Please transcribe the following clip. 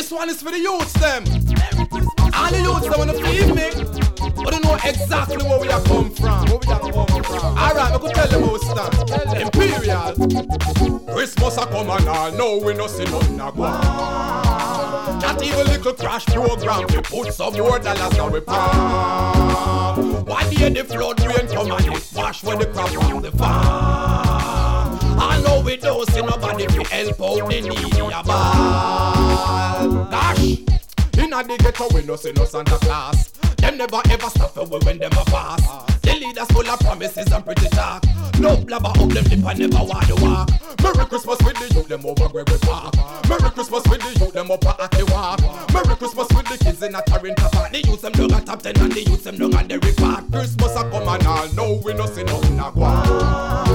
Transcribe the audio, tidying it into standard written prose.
This one is for the youths them. All the youths them wanna feel me, but they know exactly where we are come from. Alright, I could tell them how we stand. Imperial. Christmas a come and all, no we no see nothing a go on. That even little crash program, we put some more dollars on we palm. One day the flood rain come and it wash when the crop from the farm. I know we don't see nobody to help out the needy a ball. Gosh, inna the ghetto we no see no Santa Claus. Them never ever stop away when them a pass. The leaders full of promises and pretty talk. No blabber up them lip and never want to walk. Merry Christmas with the youth them over Gregory Park. Merry Christmas with the youth them up at the walk. Merry Christmas with the kids in a Torrington Park. The youth them down at top 10 and the youth them down at the repart. Christmas a come and all, no we no see nothing a go on.